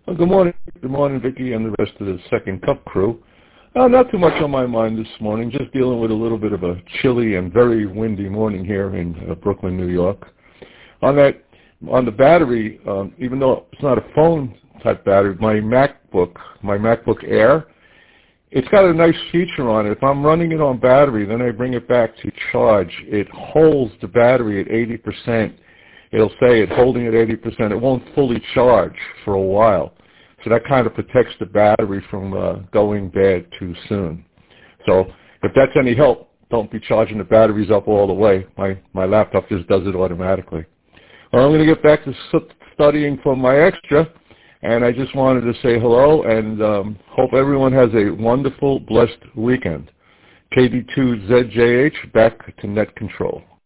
Well, good morning, Vicki, and the rest of the Second Cup crew. Not too much on my mind this morning. Just dealing with a little bit of a chilly and very windy morning here in Brooklyn, New York. On the battery, even though it's not a phone type battery, my MacBook Air, it's got a nice feature on it. If I'm running it on battery, then I bring it back to charge. It holds the battery at 80%. It'll say it's holding at 80%. It won't fully charge for a while. So that kind of protects the battery from going bad too soon. So if that's any help, don't be charging the batteries up all the way. My laptop just does it automatically. Well, I'm going to get back to studying for my extra, and I just wanted to say hello and hope everyone has a wonderful, blessed weekend. KD2ZJH, back to net control.